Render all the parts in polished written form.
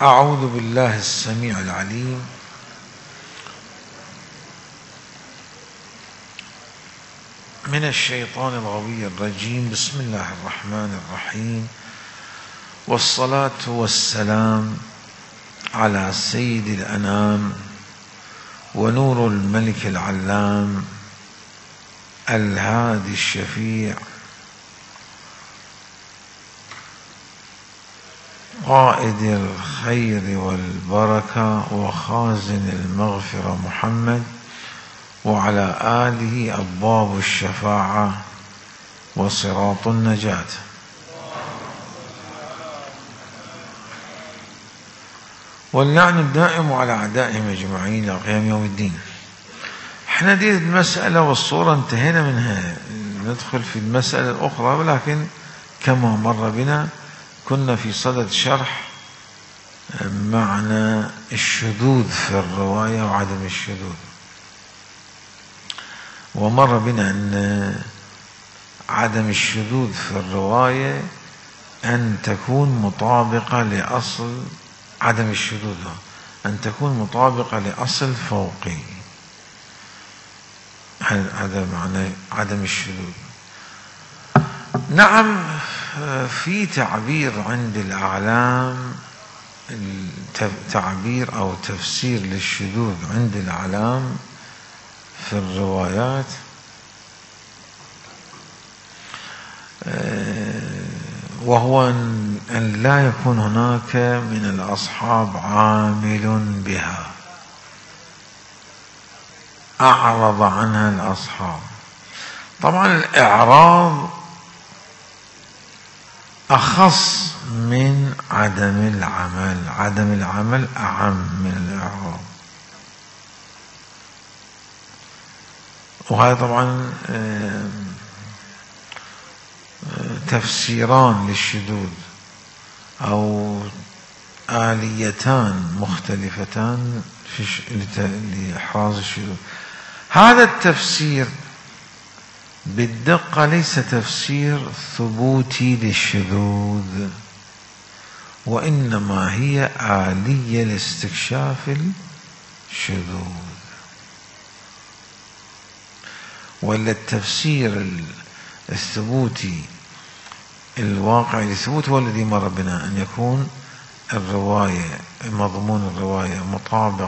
أعوذ بالله السميع العليم من الشيطان الغوي الرجيم. بسم الله الرحمن الرحيم، والصلاة والسلام على سيد الأنام ونور الملك العلام الهادي الشفيع قائد الخير والبركة وخازن المغفرة محمد، وعلى آله أبواب الشفاعة وصراط النجاة. واللعن الدائم على أعدائهم أجمعين إلى قيام يوم الدين. احنا دي المسألة والصورة انتهينا منها، ندخل في المسألة الأخرى، ولكن كما مر بنا كنا في صدد شرح معنى الشذوذ في الرواية وعدم الشذوذ، ومر بنا أن عدم الشذوذ في الرواية أن تكون مطابقة لأصل عدم الشذوذ، أن تكون مطابقة لأصل فوقي. هذا معنى عدم الشذوذ. نعم، في تعبير عند الأعلام، تعبير أو تفسير للشذوذ عند الأعلام في الروايات، وهو أن لا يكون هناك من الأصحاب عامل بها أعرض عنها الأصحاب. طبعا الإعراض أخص من عدم العمل، عدم العمل أعم من الإعراض. وهذا طبعا تفسيران للشذوذ أو آليتان مختلفتان لإحراز الشذوذ. هذا التفسير بالدقة ليس تفسير ثبوتي للشذوذ، وإنما هي آلية لاستكشاف الشذوذ. ولا التفسير الثبوتي الواقع للثبوت هو الذي مر بنا، أن يكون الرواية، مضمون الرواية مطابق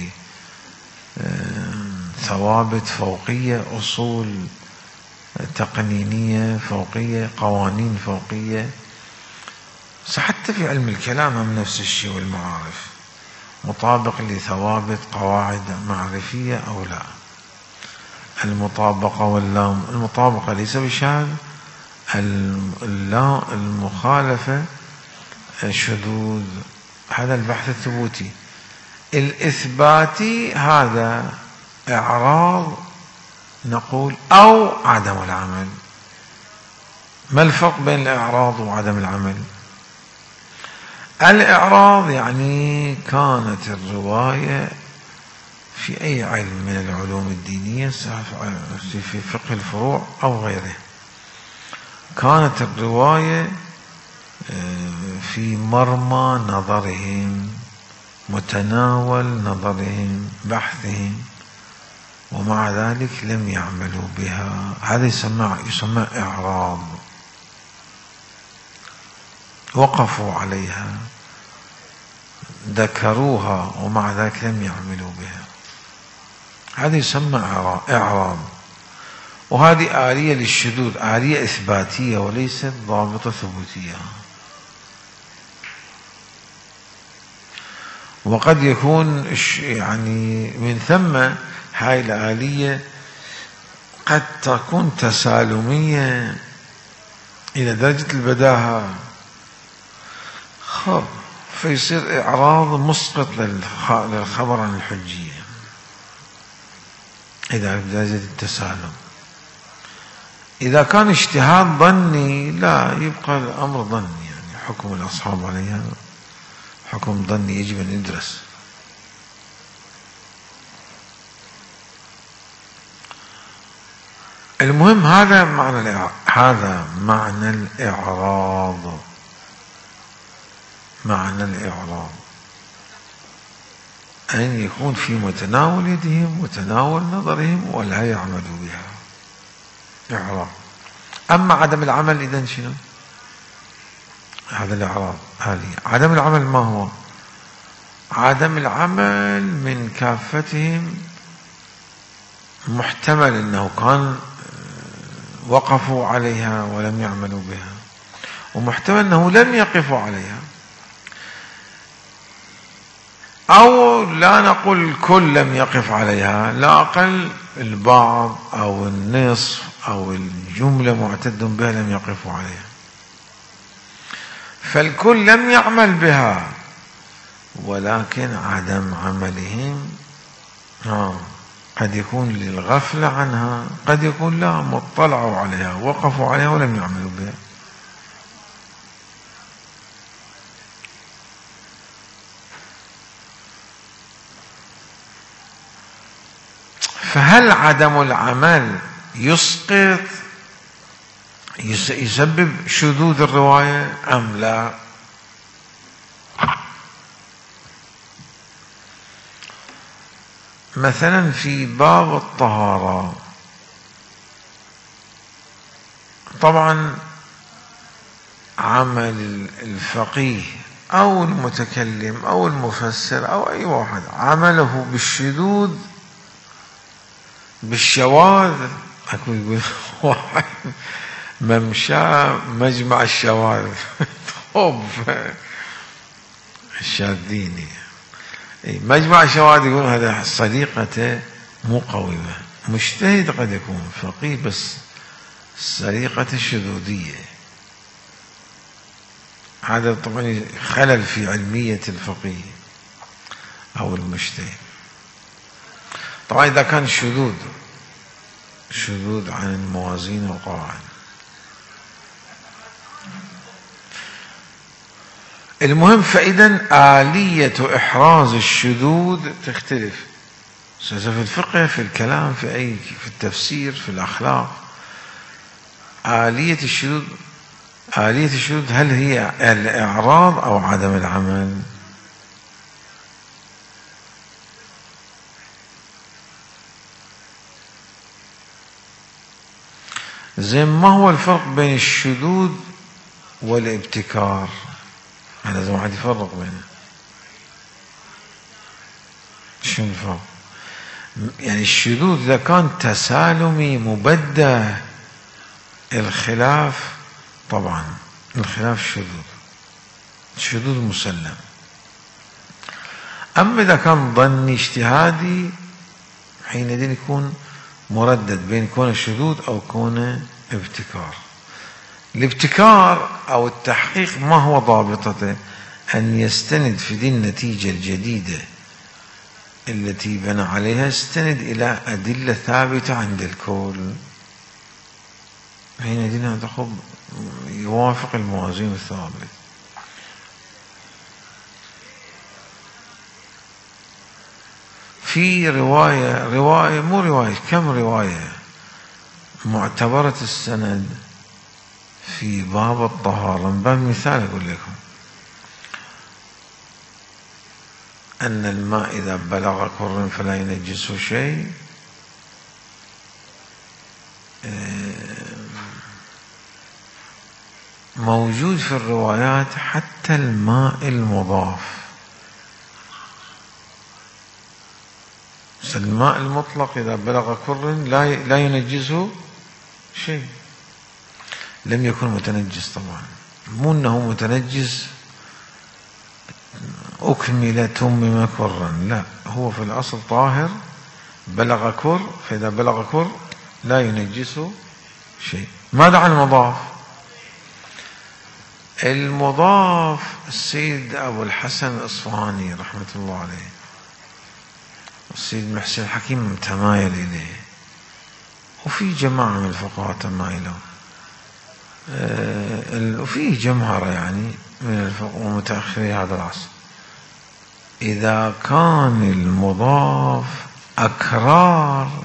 لثوابت فوقية، أصول تقنينية فوقية، قوانين فوقية. حتى في علم الكلام من نفس الشيء والمعارف، مطابق لثوابت قواعد معرفية أو لا. المطابقة واللام، المطابقة ليس بشاذ، المخالفة شذوذ. هذا البحث الثبوتي. الإثباتي هذا إعراض نقول أو عدم العمل. ما الفرق بين الإعراض وعدم العمل؟ الإعراض يعني كانت الرواية في أي علم من العلوم الدينية، في فقه الفروع أو غيره، كانت الرواية في مرمى نظرهم، متناول نظرهم، بحثهم، ومع ذلك لم يعملوا بها. هذا يسمى إعراض. وقفوا عليها، ذكروها، ومع ذلك لم يعملوا بها. هذا يسمى إعراض. وهذه آلية للشذوذ، آلية إثباتية وليست ضابطة ثبوتية. وقد يكون يعني من ثم هاي الآلية قد تكون تسالمية إلى درجة البداهة، فيصير إعراض مسقط للخبر عن الحجية إذا بدرجة التسالم. إذا كان اجتهاد ظني لا، يبقى الأمر ظني، يعني حكم الأصحاب عليها حكم ظني، يجب أن يدرس. المهم هذا معنى الإعراض. معنى الإعراض. أن يكون في متناول يدهم وتناول نظرهم ولا يعملوا بها إعراض. أما عدم العمل إذن شنو؟ هذا الإعراض آلية. عدم العمل ما هو؟ عدم العمل من كافتهم محتمل أنه كان وقفوا عليها ولم يعملوا بها، ومحتمل أنه لم يقفوا عليها، أو لا نقول الكل لم يقف عليها، لا أقل البعض أو النصف أو الجملة معتد بها لم يقفوا عليها. فالكل لم يعمل بها، ولكن عدم عملهم قد يكون للغفلة عنها، قد يكون لا، مطلعوا عليها وقفوا عليها ولم يعملوا بها. فهل عدم العمل يسقط يسبب شذوذ الرواية أم لا؟ مثلا في باب الطهارة، طبعا عمل الفقيه أو المتكلم أو المفسر أو أي واحد عمله بالشذوذ بالشواذ. أكو يقول واحد ممشى مجمع الشواذ طب الشاذين مجمع الشواذ، يقول هذا صديقته مو قويمة. مجتهد قد يكون فقيه بس سريقة شذوذية، هذا طبعا خلل في علمية الفقيه أو المجتهد. طبعا إذا كان شذوذ عن الموازين والقواعد. المهم، فإذا آلية إحراز الشذوذ تختلف في الفقه، في الكلام، في التفسير، في الأخلاق. آلية الشذوذ هل هي الإعراض أو عدم العمل؟ زين، ما هو الفرق بين الشذوذ والابتكار؟ لازم واحد يفرق بينه. شنو الفرق؟ يعني الشذوذ إذا كان تسالمي مبدع، الخلاف طبعا الخلاف شذوذ مسلم. أما إذا كان ظني اجتهادي، حينئذ يكون مردد بين كونه شذوذ أو كونه ابتكار. الابتكار أو التحقيق ما هو ضابطته؟ أن يستند في دي النتيجة الجديدة التي بنى عليها، يستند إلى أدلة ثابتة عند الكل، حينئذ هذا يوافق الموازين الثابت. في كم رواية معتبرة السند في باب الطهارة. من باب مثال أقول لكم أن الماء إذا بلغ كر فلا ينجسه شيء، موجود في الروايات حتى الماء المضاف. الماء المطلق إذا بلغ كر لا ينجسه شيء. لم يكن متنجس طبعا، مو أنه متنجس أكمل تمم كرا، لا، هو في الأصل طاهر بلغ كر، فإذا بلغ كر لا ينجسه شيء. ماذا عن المضاف؟ السيد أبو الحسن الإصفهاني رحمة الله عليه والسيد محسن الحكيم تمايل إليه، وفي جماعة من الفقهاء تمايلوا، وفيه جمهرة يعني من الفقهاء ومتأخري هذا العصر. إذا كان المضاف أكرار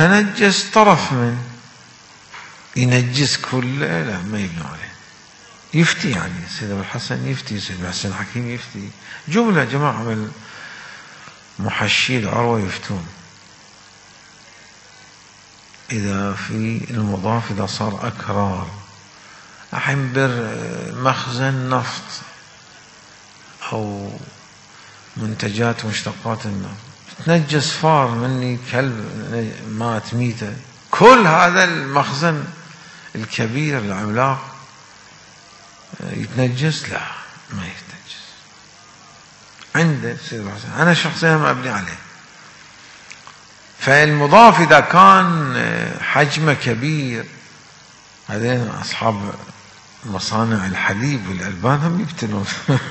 تنجس طرف من، ينجس كله لا، ما يبنى عليه، يفتي، يعني سيد أبو الحسن يفتي، سيد حسن الحكيم يفتي، جملة جماعة من محشي العروة يفتون. إذا في المضاف إذا صار أكرار، الحين بر مخزن نفط أو منتجات ومشتقات النفط، تنجس فار مني، كلب مات ميتة، كل هذا المخزن الكبير العملاق يتنجس؟ لا، ما يتنجس. عنده سيد الحسن أنا شخصيا ما أبني عليه. فالمضاف إذا كان حجمه كبير، هذين أصحاب مصانع الحليب والألبان هم يبتلون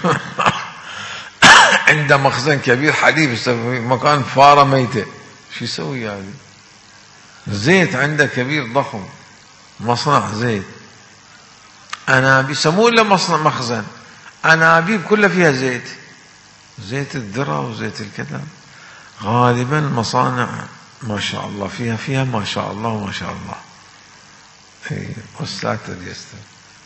عنده مخزن كبير حليب يسوي مكان فارة ميتة، شو يسوي هذا؟ زيت عنده كبير ضخم، مصنع زيت، أنابيب يسموه له مخزن، أنابيب كلها فيها زيت، زيت الذرة وزيت الكذا. غالبا مصانع ما شاء الله فيها ما شاء الله وما شاء الله. وسلاتر يستر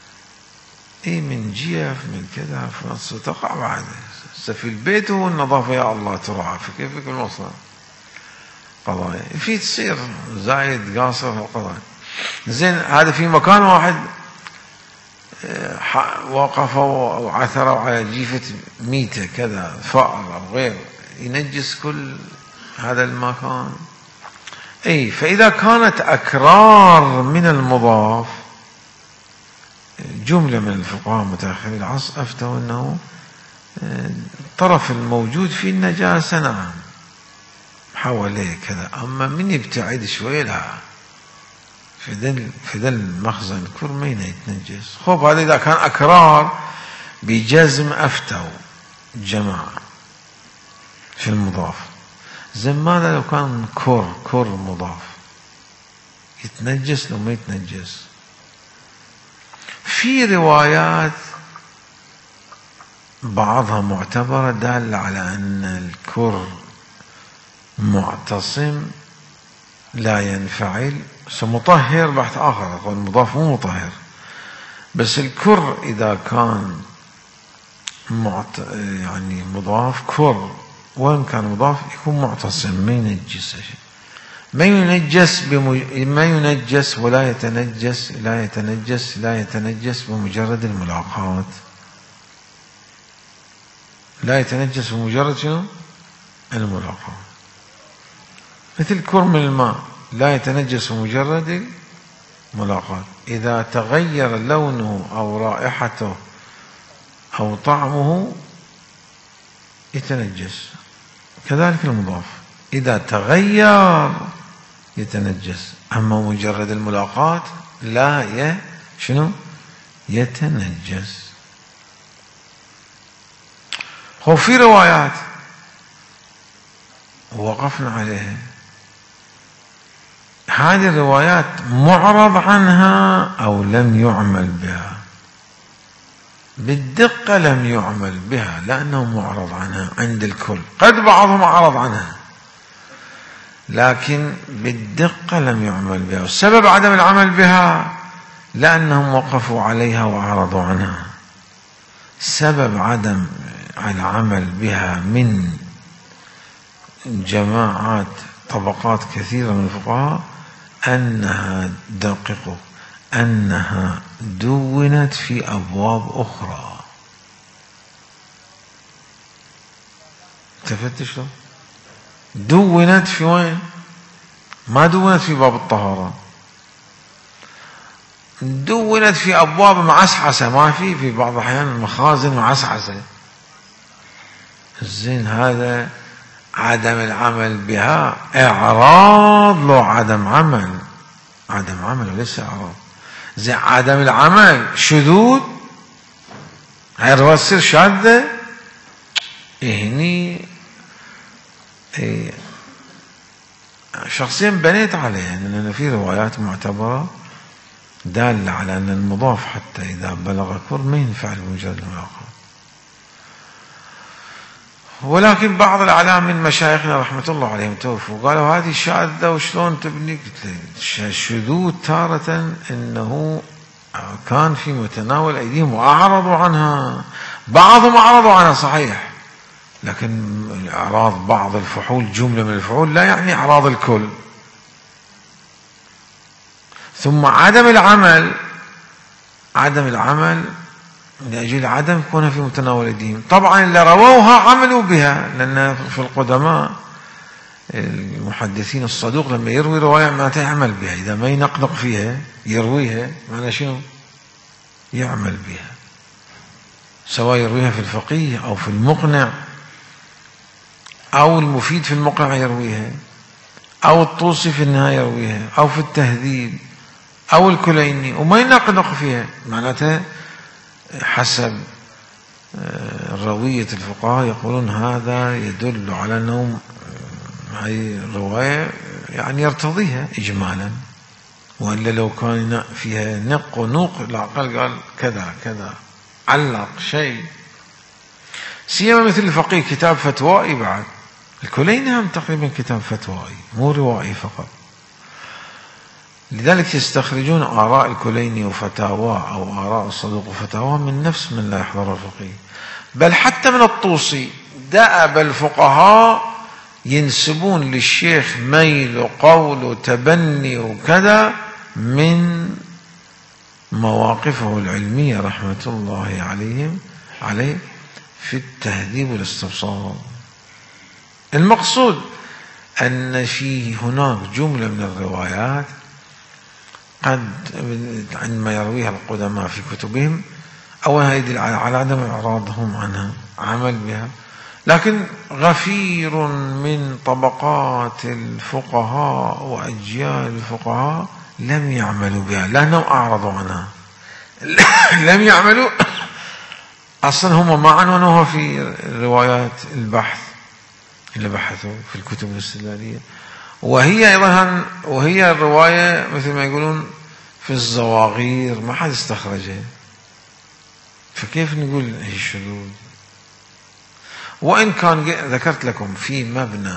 من جيف من كذا تقع بعد في البيت والنظافة يا الله ترعى، فكيف في المصنع قضايا في تصير زايد قاصر في القضايا. زين هذا في مكان واحد وقفوا أو عثروا على جيفة ميتة كذا، فأر أو غيره، ينجس كل هذا المكان. فإذا كانت أكرار من المضاف، جملة من الفقهاء متأخري العصر أفتوا أنه الطرف الموجود في النجاسة نعم حواليه كذا، أما من يبتعد شوي لا، في ذا المخزن كرمين يتنجس. خب هذا إذا كان أكرار بجزم أفتوا جماعة في المضاف. زين ماذا لو كان كر مضاف، يتنجس لو ما يتنجس؟ في روايات بعضها معتبرة دالة على أن الكر معتصم لا ينفعل، مطهر بحث آخر، أقول المضاف مو مطهر، بس الكر إذا كان يعني مضاف كر، وإن كان مضاف يكون معتصم ما ينجس شيء، ما ينجس ولا يتنجس، لا يتنجس بمجرد الملاقات، لا يتنجس بمجرد شنو؟ الملاقات. مثل كرم الماء لا يتنجس بمجرد الملاقات، إذا تغير لونه أو رائحته أو طعمه يتنجس. كذلك المضاف إذا تغير يتنجس، أما مجرد الملاقات لا يتنجس. في روايات وقفنا عليها، هذه الروايات معرض عنها أو لم يعمل بها، بالدقة لم يعمل بها لأنه معرض عنها عند الكل، قد بعضهم أعرض عنها لكن بالدقة لم يعمل بها. والسبب عدم العمل بها لأنهم وقفوا عليها وأعرضوا عنها. سبب عدم العمل بها من جماعات طبقات كثيرة من الفقهاء أنها دونت في أبواب أخرى. تفتش له دونت في وين؟ ما دونت في باب الطهارة، دونت في أبواب معسعسة، ما في بعض الأحيان المخازن معسعسة. الزين هذا عدم العمل بها إعراض له عدم عمل وليس إعراض. زين عدم العمل شذوذ، هاي الرواية تصير شاذة. هني شخصيا بنيت عليه أن في روايات معتبرة دالة على أن المضاف حتى إذا بلغ كر ما ينفع بمجرد الملاقات. ولكن بعض الأعلام من مشايخنا رحمة الله عليهم توفوا قالوا هذه شاذة وشلون تبني؟ قلت له الشذوذ تارة إنه كان في متناول أيديهم وأعرضوا عنها. بعضهم أعرضوا عنها صحيح، لكن إعراض بعض الفحول جملة من الفحول لا يعني إعراض الكل. ثم عدم العمل لأجل عدم كونها في متناول أيديهم. طبعا اللي رووها عملوا بها، لأن في القدماء المحدثين الصدوق لما يروي رواية ما يعمل بها، إذا ما ينقنق فيها يرويها معنى شنو؟ يعمل بها، سواء يرويها في الفقيه أو في المقنع أو المفيد في المقنع يرويها، أو الطوسي في النهاية يرويها، أو في التهذيب، أو الكليني، وما ينقنق فيها. معناتها حسب روية الفقهاء يقولون هذا يدل على أنهم هاي الرواية يعني يرتضيها إجمالا، وإلا لو كان فيها نق ونوق العقل قال كذا كذا علق شيء. سيما مثل الفقيه كتاب فتوائي، بعد الكليني هم تقريبا كتاب فتوائي مو روائي فقط. لذلك يستخرجون آراء الكليني وفتاواه أو آراء الصدوق وفتاواه من نفس من لا يحضر الفقيه. بل حتى من الطوسي دأب الفقهاء ينسبون للشيخ ميل وقول وتبني وكذا من مواقفه العلمية رحمة الله عليه في التهذيب والاستبصار. المقصود أن في هناك جملة من الروايات قد عندما يرويها القدماء في كتبهم أولا يدل على عدم إعراضهم عنها، عمل بها، لكن غفير من طبقات الفقهاء وأجيال الفقهاء لم يعملوا بها لأنهم أعرضوا عنها. لم يعملوا أصلا، هم ما عنونوها في روايات البحث اللي بحثوا في الكتب الاستدلالية، وهي أيضا وهي الرواية مثل ما يقولون في الزواغير ما حد استخرجها، فكيف نقول هي شذوذ؟ وإن كان ذكرت لكم في مبنى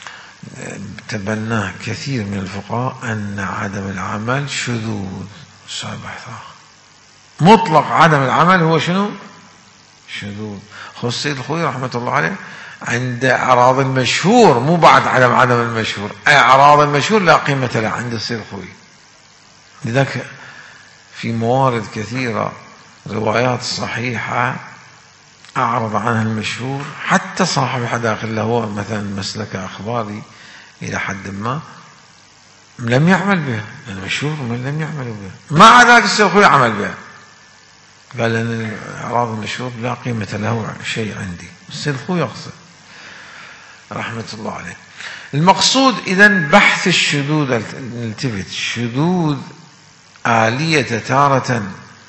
تبناه كثير من الفقهاء أن عدم العمل شذوذ، بحثها مطلق عدم العمل هو شنو؟ شذوذ. خو السيد الخوئي رحمة الله عليه عند أعراض المشهور، مو بعد عدم المشهور، أعراض المشهور لا قيمة له عند السيد الخوئي. لذلك في موارد كثيرة روايات صحيحة أعرض عنها المشهور، حتى صاحب الحدائق اللي هو مثلا مسلك أخباري إلى حد ما لم يعمل بها، المشهور لم يعمل بها، مع ذلك السيد الخوئي عمل بها، قال أن أعراض المشهور لا قيمة له شيء عندي. السيد الخوئي يقصد رحمة الله عليه. المقصود إذن بحث الشذوذ، نلتفت الشذوذ آلية تارة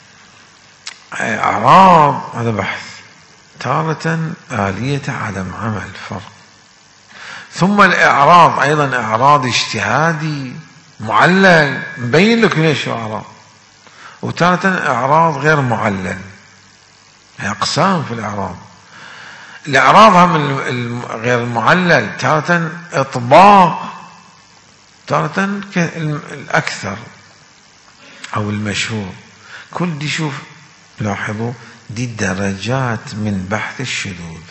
أعراض، هذا بحث، تارة آلية عدم عمل، فرق. ثم الإعراض أيضا إعراض اجتهادي معلل مبين لك ليش أعراض، وتارة إعراض غير معلل، أقسام في الإعراض. الإعراض هم غير المعلل تارة إطباق، تارة الأكثر أو المشهور. كل دي شوف لاحظوا دي درجات من بحث الشذوذ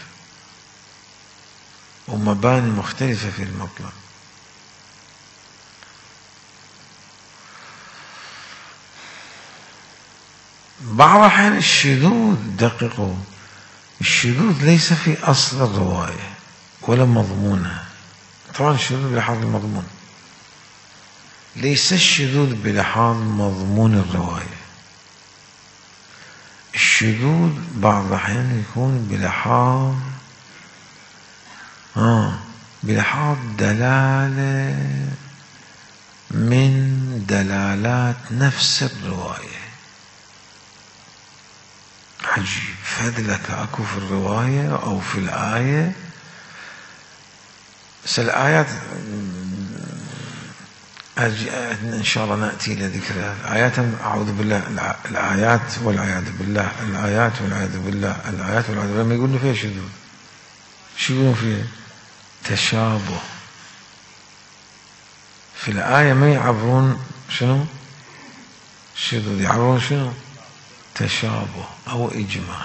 ومباني مختلفة في المطلق. بعض الأحيان الشذوذ دققوا، الشذوذ ليس في أصل الرواية ولا مضمونها. طبعا الشذوذ بلحاظ المضمون، ليس الشذوذ بلحاظ مضمون الرواية. الشذوذ بعض الأحيان يكون بلحاظ دلالة من دلالات نفس الرواية. عجيب، فذلك أكو في الرواية أو في الآية، الآيات إن شاء الله نأتي إلى ذكرها. الآيات أعوذ بالله، الآيات والعياذ بالله، الآيات والعياذ بالله، الآيات والعياذ بالله، ما يقولون فيها شذوذ، شو يقولون فيها؟ تشابه. في الآية ما يعبرون شنو؟ الشذوذ يعبرون شنو؟ تشابه أو إجمال.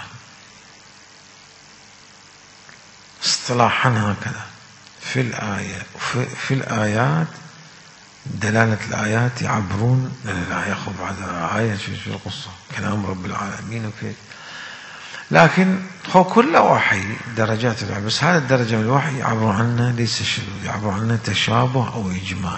اصطلاحا هكذا في الآية في الآيات، دلالة الآيات يعبرون لا ياخذ بعد آية في القصة كلام رب العالمين وكذا، لكن هو كل وحي درجات الوحي، بس هذا الدرجة من الوحي يعبرون عنه ليس شذوذ، يعبرون عنه تشابه أو إجمال.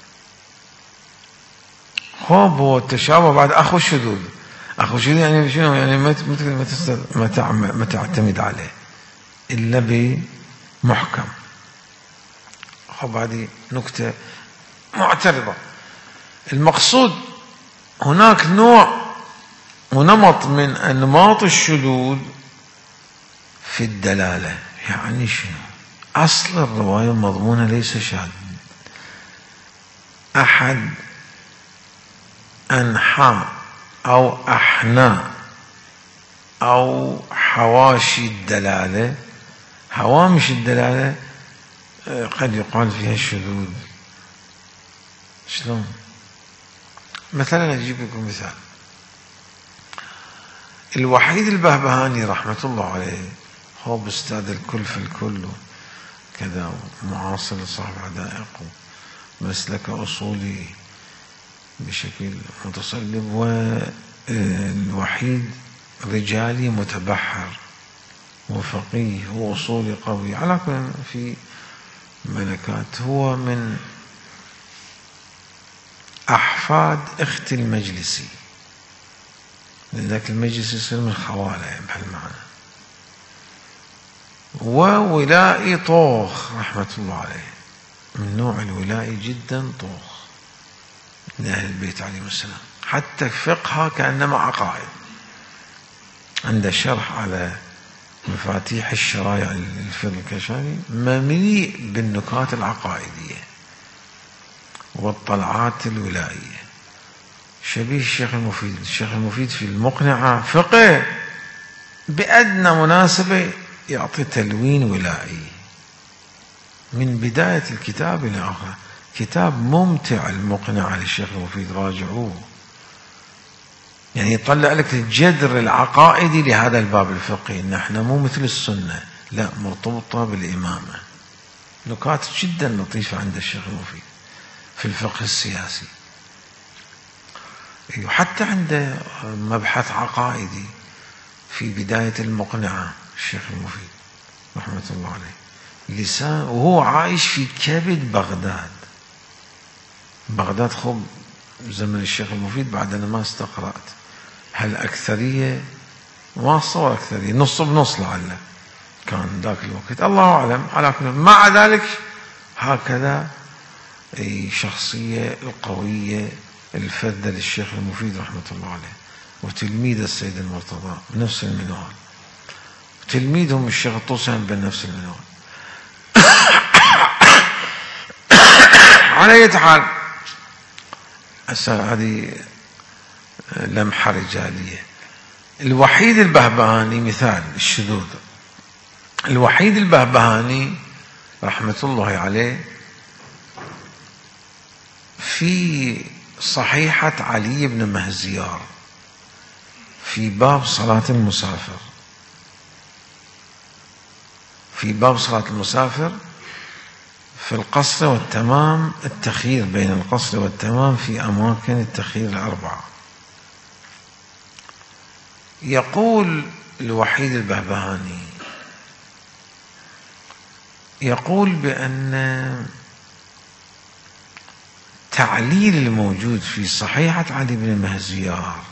خوب هو التشابه بعد أخو الشذوذ. أخو الشذوذ يعني شنو؟ يعني ما تعتمد عليه إلا بمحكم. خوب هذه نكتة معترضة. المقصود هناك نوع ونمط من أنماط الشذوذ في الدلالة. يعني شنو؟ أصل الرواية المضمونة ليس شاذ، أحد أنحاء أو أحناء أو حواشي الدلالة، هوامش الدلالة قد يقال فيها الشذوذ. شلون؟ مثلا أجيب لكم مثال. الوحيد البهبهاني رحمة الله عليه هو أستاذ الكل في الكل كذا، معاصر صاحب حدائق ومسلك أصولي بشكل متصلب، والوحيد رجالي متبحر وفقيه وأصولي قوي، على كل في ملكات. هو من أحفاد أخت المجلسي، لذلك المجلس يصير من خواله بهالمعنى. وولائي طوخ رحمة الله عليه، من نوع الولائي جدا طوخ لأهل البيت عليهم السلام، حتى فقهها كأنما عقائد. عنده شرح على مفاتيح الشرايع الفقه الكشاني ممليء بالنكات العقائدية والطلعات الولائية، شبيه الشيخ المفيد. الشيخ المفيد في المقنعة فقه بأدنى مناسبة يعطي تلوين ولائي من بداية الكتاب إلى آخره. كتاب ممتع المقنعة للشيخ المفيد، راجعوه. يعني يطلع لك الجذر العقائدي لهذا الباب الفقهي. نحن مو مثل السنة، لا، مرتبطة بالإمامة. نكات جدا لطيفة عند الشيخ المفيد في الفقه السياسي. حتى عنده مبحث عقائدي في بداية المقنعة الشيخ المفيد رحمة الله عليه، لسان، وهو عايش في كبد بغداد. بغداد خب زمن الشيخ المفيد بعد أنا ما استقرأت هل أكثرية، ما أتصور أكثرية، نص بنص لعله كان ذاك الوقت، الله أعلم. على كل، مع ذلك هكذا شخصية القوية الفذة للشيخ المفيد رحمة الله عليه، وتلميذ السيد المرتضى بنفس المنوال، وتلميذهم الشيخ الطوسي بنفس المنوال. على أي حال، هذه لمحة رجالية. الوحيد البهبهاني مثال الشذوذ. الوحيد البهبهاني رحمة الله عليه في صحيحة علي بن مهزيار في باب صلاة المسافر، في باب صلاة المسافر في القصر والتمام، التخيير بين القصر والتمام في أماكن التخيير الأربعة. يقول الوحيد البهبهاني، يقول بأن تعليل الموجود في صحيحة علي بن مهزيار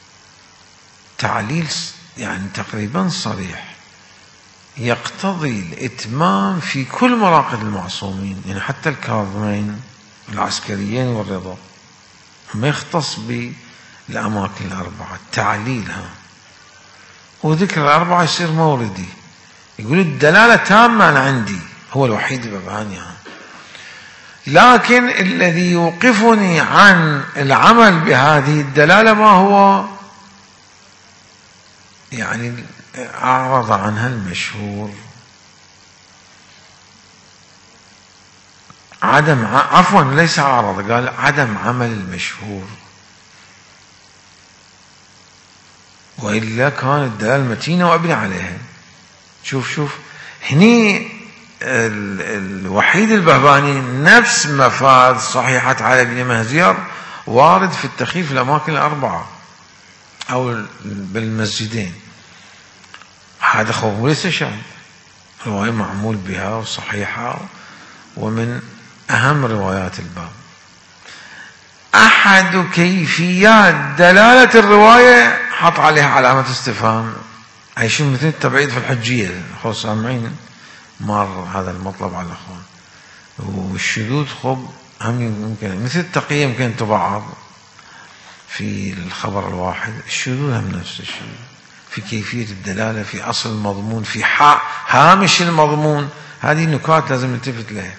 تعليل يعني تقريبا صريح، يقتضي الإتمام في كل مراقد المعصومين، يعني حتى الكاظمين العسكريين والرضا، ما يختص بالأماكن الأربعة. تعليلها وذكر الأربعة يصير موردي. يقول الدلالة تامة أنا عندي، هو الوحيد البهبهاني، لكن الذي يوقفني عن العمل بهذه الدلالة ما هو؟ يعني أعرض عنها المشهور، عفوا ليس أعرض، قال عدم عمل المشهور. وإلا كانت الدلالة متينة وأبني عليها. شوف هني الوحيد البهباني نفس مفاد صحيحة علي بن مهزير وارد في التخييف في الأماكن الأربعة أو بالمسجدين. هذا خوف وليس شاذ، رواية معمول بها وصحيحة ومن أهم روايات الباب. أحد كيفيات دلالة الرواية حط عليها علامة استفهام، أي شيء مثل التبعيد في الحجية. أخو سامعين مر هذا المطلب على الأخوان. والشذوذ خب هم يمكن مثل التقية يمكن تبعض في الخبر الواحد، الشذوذ هم نفس الشيء في كيفية الدلالة، في أصل المضمون، في هامش المضمون. هذه نكات لازم نلتفت لها.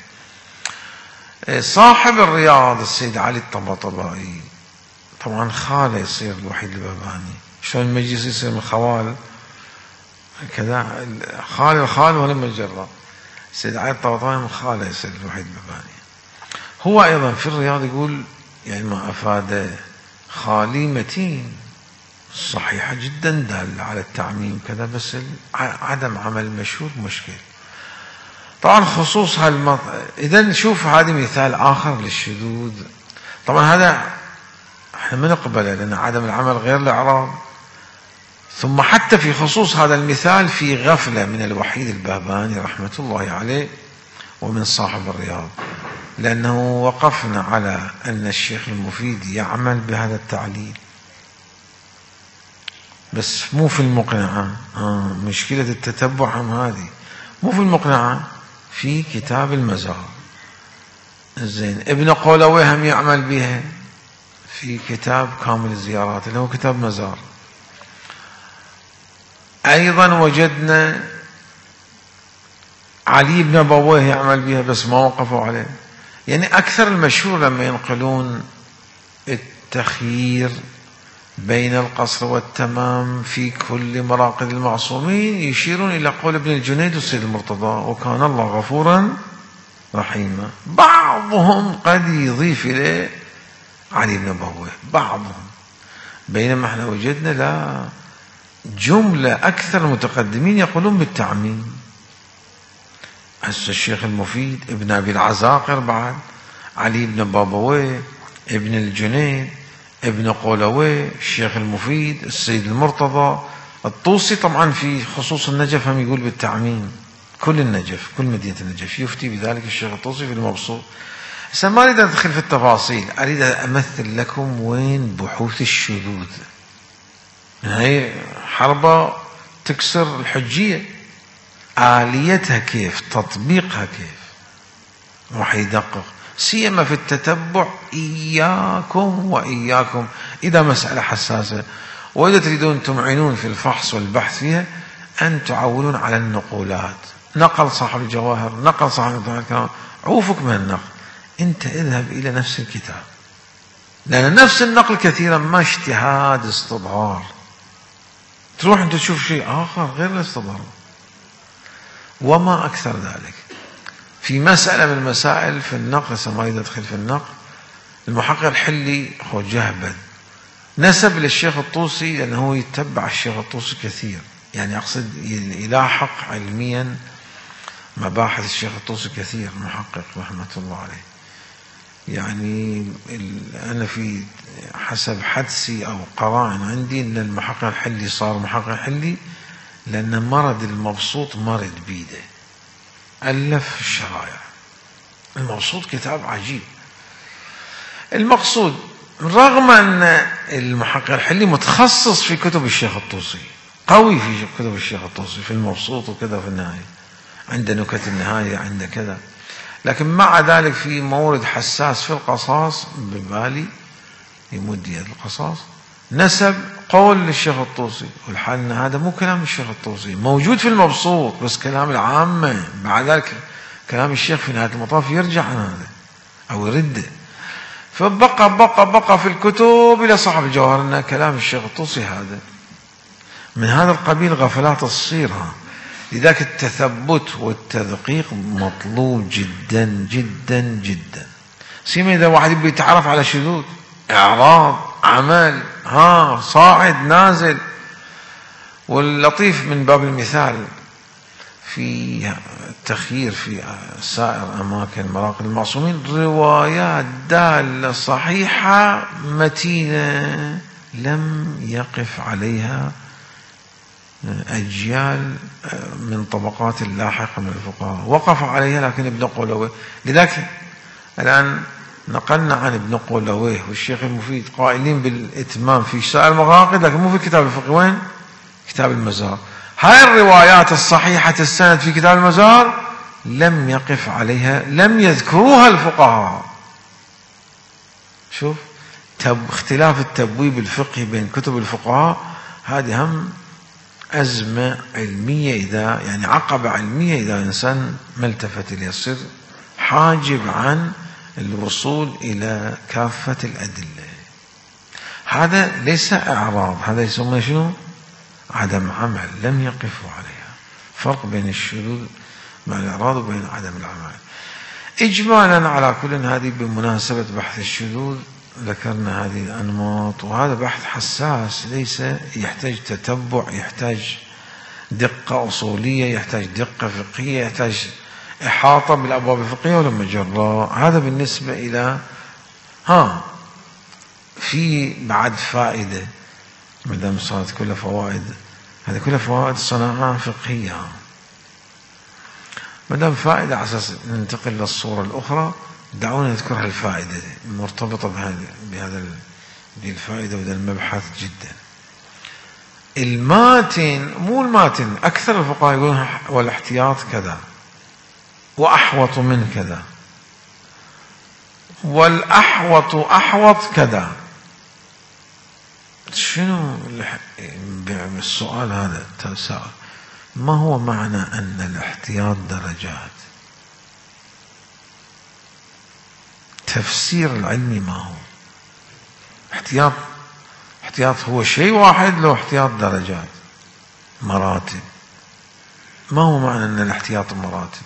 صاحب الرياض السيد علي الطباطبائي طبعا خاله يصير الوحيد البهباني. شلون المجلس يصير من خوال كذا، خال الخال ولم يجرب. السيد علي الطباطبائي من خاله يصير الوحيد البهباني. هو أيضا في الرياض يقول يعني ما أفاد خالي متين صحيحة جدا دال على التعميم كذا، بس عدم عمل مشهور مشكل. طبعا خصوص إذا نشوف هذا مثال آخر للشذوذ. طبعا هذا احنا ما نقبله لأن عدم العمل غير الإعراب. ثم حتى في خصوص هذا المثال في غفلة من الوحيد البهباني رحمة الله عليه ومن صاحب الرياض، لأنه وقفنا على أن الشيخ المفيد يعمل بهذا التعليل بس مو في المقنعة. مشكلة التتبع هم هذه، مو في المقنعة، في كتاب المزار. زين ابن قولوي هم يعمل بها في كتاب كامل الزيارات اللي هو كتاب مزار. أيضا وجدنا علي بن بويه يعمل بها بس ما وقفوا عليه. يعني أكثر المشهور لما ينقلون التخيير بين القصر والتمام في كل مراقد المعصومين يشيرون إلى قول ابن الجنيد والسيد المرتضى وكان الله غفورا رحيما. بعضهم قد يضيف إليه علي بن بويه بعضهم، بينما احنا وجدنا لا، جملة أكثر المتقدمين يقولون بالتعميم. هسه الشيخ المفيد، ابن أبي العزاقر، بعد علي بن بابويه، ابن الجنيد، ابن قولوي، الشيخ المفيد، السيد المرتضى، الطوسي. طبعا في خصوص النجف هم يقول بالتعميم، كل النجف كل مدينة النجف يفتي بذلك الشيخ الطوسي في المبسوط. هسه ما أريد أدخل في التفاصيل، أريد أمثل لكم وين بحوث الشذوذ. هي حربة تكسر الحجية، آليتها كيف، تطبيقها كيف، راح يدقق سيما في التتبع. إياكم وإياكم إذا مسألة حساسة وإذا تريدون تمعنون في الفحص والبحث فيها أن تعولون على النقولات. نقل صاحب الجواهر، نقل صاحب الكلام، عوفك من النقل، أنت اذهب إلى نفس الكتاب، لأن نفس النقل كثيرا ما اجتهاد استظهار، تروح أنت تشوف شيء آخر غير الاستظهار. وما أكثر ذلك في مسألة من المسائل في النقل، ما يدخل في النقل. المحقق الحلي هو جهبذ نسب للشيخ الطوسي لأنه يتبع الشيخ الطوسي كثير، يعني أقصد يلاحق علميا مباحث الشيخ الطوسي كثير. محقق رحمة الله عليه، يعني أنا في حسب حدسي أو قرائن عندي أن المحقق الحلي صار محقق حلي لأن مرض المبسوط مرض بيده، ألف الشرائع. المبسوط كتاب عجيب. المقصود رغم أن المحقق الحلي متخصص في كتب الشيخ الطوسي، قوي في كتب الشيخ الطوسي في المبسوط وكذا، في النهاية عنده نكت النهاية، عنده كذا، لكن مع ذلك في مورد حساس في القصاص ببالي يمد يد القصاص، نسب قول للشيخ الطوسي، والحال أن هذا مو كلام الشيخ الطوسي، موجود في المبسوط بس كلام العامة. مع ذلك كلام الشيخ في نهاية المطاف يرجع عن هذا أو يرده، فبقى في الكتب إلى صاحب الجواهر أن كلام الشيخ الطوسي هذا من هذا القبيل، غفلات تصيرها. لذلك التثبت والتدقيق مطلوب جدا جدا جدا، سيما إذا واحد يبي يتعرف على شذوذ، إعراض، عمل، صاعد نازل، واللطيف من باب المثال في التخيير في سائر أماكن مراقد المعصومين روايات دالة صحيحة متينة لم يقف عليها أجيال من طبقات اللاحقة من الفقهاء، وقف عليها لكن ابن قولويه. لذلك الآن نقلنا عن ابن قولويه والشيخ المفيد قائلين بالإتمام في سائر المراقد، لكن مو في كتاب الفقه. وين؟ كتاب المزار. هاي الروايات الصحيحة السند في كتاب المزار لم يقف عليها، لم يذكروها الفقهاء. شوف اختلاف التبويب الفقهي بين كتب الفقهاء، هذه هم أزمة علمية، إذا يعني عقبة علمية إذا إنسان ما التفت إليه، يصير حاجب عن الوصول إلى كافة الأدلة. هذا ليس إعراض، هذا يسمى شنو؟ عدم عمل، لم يقفوا عليها. فرق بين الشذوذ مع الإعراض وبين عدم العمل. إجمالا على كل، هذه بمناسبة بحث الشذوذ ذكرنا هذه الأنماط، وهذا بحث حساس، ليس يحتاج تتبع، يحتاج دقة أصولية، يحتاج دقة فقهية، يحتاج إحاطة بالأبواب الفقهية ولا مجرة. هذا بالنسبة إلى في بعد فائدة، ما دام صارت كلها فوائد، هذه كلها فوائد صناعة فقهية. ما دام فائدة على أساس ننتقل للصورة الأخرى، دعونا نذكر الفائدة المرتبطة بهذا الفائدة وهذا المبحث جدا. الماتن، مو الماتن، أكثر الفقهاء يقولون والاحتياط كذا وأحوط من كذا، والأحوط أحوط كذا. شنو السؤال هذا؟ تساؤل، ما هو معنى أن الاحتياط درجات؟ تفسير العلمي ما هو؟ احتياط هو شيء واحد، له احتياط درجات مراتب. ما هو معنى أن الاحتياط مراتب؟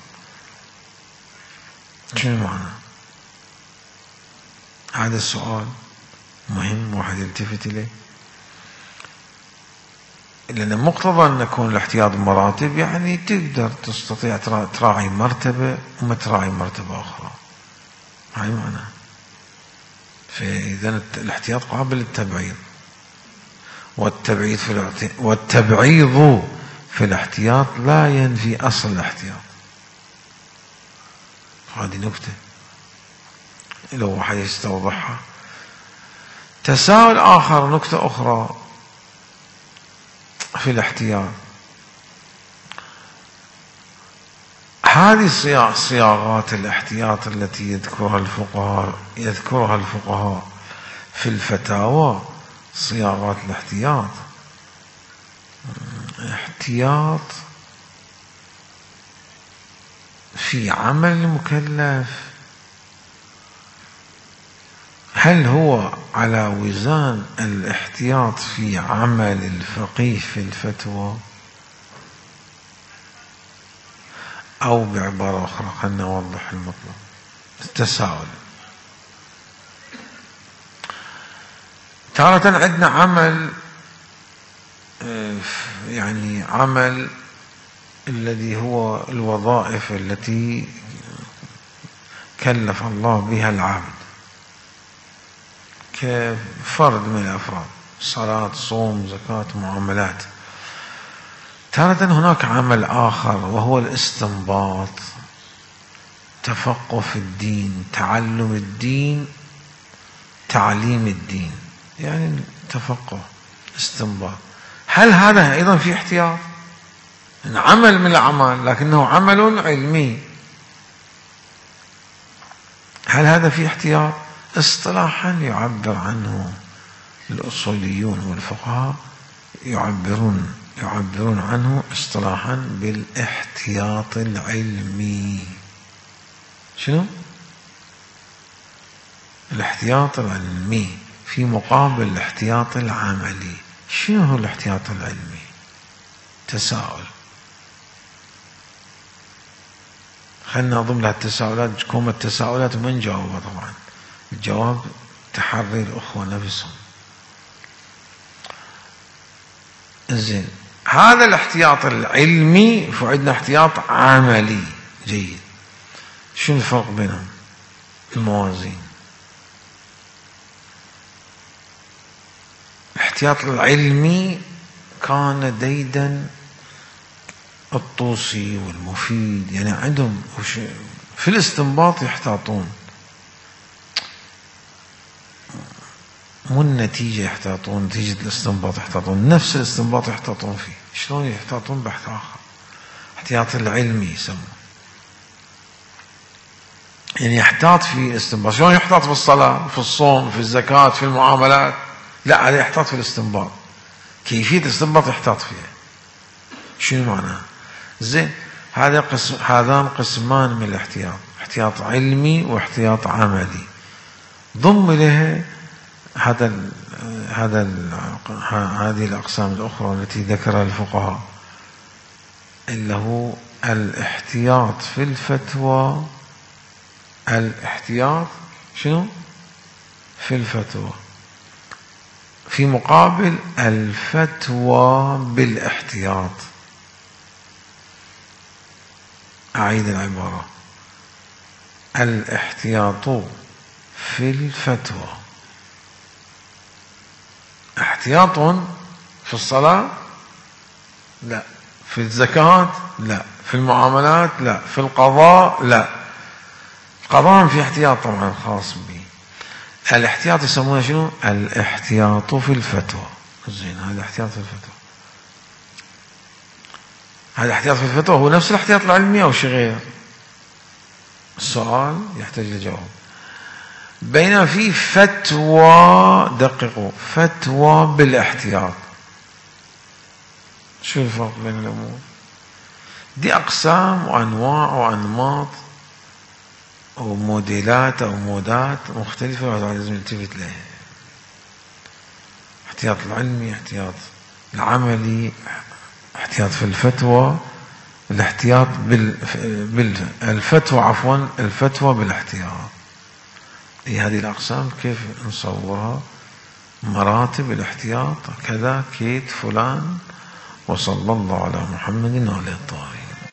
شنو معنى؟ هذا السؤال مهم واحد يلتفت إليه، لأن مقتضى أن يكون الاحتياط مراتب يعني تقدر تستطيع تراعي مرتبة وما تراعي مرتبة أخرى. هاي معنى. فإذا الاحتياط قابل للتبعيض، والتبعيض في الاحتياط لا ينفي أصل الاحتياط. هذه نكتة لو واحد يستوضحها. تساؤل آخر، نكتة أخرى في الاحتياط، هذه صياغات الاحتياط التي يذكرها الفقهاء في الفتاوى، صياغات الاحتياط، احتياط في عمل المكلف، هل هو على وزان الاحتياط في عمل الفقيه في الفتوى؟ أو بعبارة أخرى، خلنا نوضح المطلب. التساؤل، تارة عندنا عمل، يعني عمل الذي هو الوظائف التي كلف الله بها العبد كفرد من الأفراد، صلاة، صوم، زكاة، معاملات. تارة هناك عمل آخر وهو الاستنباط، تفقه في الدين، تعلم الدين، تعليم الدين، يعني تفقه، استنباط. هل هذا أيضا في احتياط؟ عمل من الأعمال لكنه عمل علمي، هل هذا في احتياط؟ اصطلاحا يعبر عنه الأصوليون والفقهاء، يعبرون عنه اصطلاحا بالاحتياط العلمي. شنو؟ الاحتياط العلمي في مقابل الاحتياط العملي. شنو هو الاحتياط العلمي؟ تساؤل، خلنا نضم لها التساؤلات، كومة التساؤلات وما نجاوبها طبعا، الجواب تحري الأخوة نفسهم. زين، هذا الاحتياط العلمي، فعندنا احتياط عملي جيد. شنو الفرق بينهم؟ الموازين. الاحتياط العلمي كان ديدا الطوسي والمفيد، يعني عندهم في الاستنباط يحتاطون، مو النتيجة يحتاطون، نتيجة الاستنباط يحتاطون، نفس الاستنباط يحتاطون فيه. شلون يحتاطون؟ بحث آخر، احتياط العلمي يسموه. يعني يحتاط في الاستنباط. شلون يحتاط في الصلاة، في الصوم، في الزكاة، في المعاملات؟ لا، هذا يحتاط في الاستنباط، كيفية الاستنباط يحتاط فيها. شنو معناها؟ زين، هذان قسمان من الاحتياط، احتياط علمي واحتياط عملي. ضم إليها هذه الأقسام الأخرى التي ذكرها الفقهاء، اللي هو الاحتياط في الفتوى. الاحتياط شنو؟ في الفتوى، في مقابل الفتوى بالاحتياط. أعيد العبارة: الاحتياط في الفتوى. احتياط في الصلاة لا، في الزكاة لا، في المعاملات لا، في القضاء لا. القضاء في احتياط طبعا خاص به. الاحتياط يسمونه شنو؟ الاحتياط في الفتوى. زين، هذا احتياط في الفتوى. هذا الاحتياط في الفتوى هو نفس الاحتياط العلمي أو شيء غير؟ السؤال يحتاج لجواب. بينما في فتوى، دققوا، فتوى بالاحتياط. شو الفرق بين الأمور؟ دي أقسام وأنواع وأنماط وموديلات أو مودات مختلفة، ولازم نلتفت لها. احتياط العلمي، احتياط العملي، احتياط في الفتوى، الاحتياط الفتوى، عفوا، الفتوى بالاحتياط. هذه الأقسام كيف نصورها؟ مراتب الاحتياط كذا، كيت فلان. وصلى الله على محمد وعلى آله الطاهرين.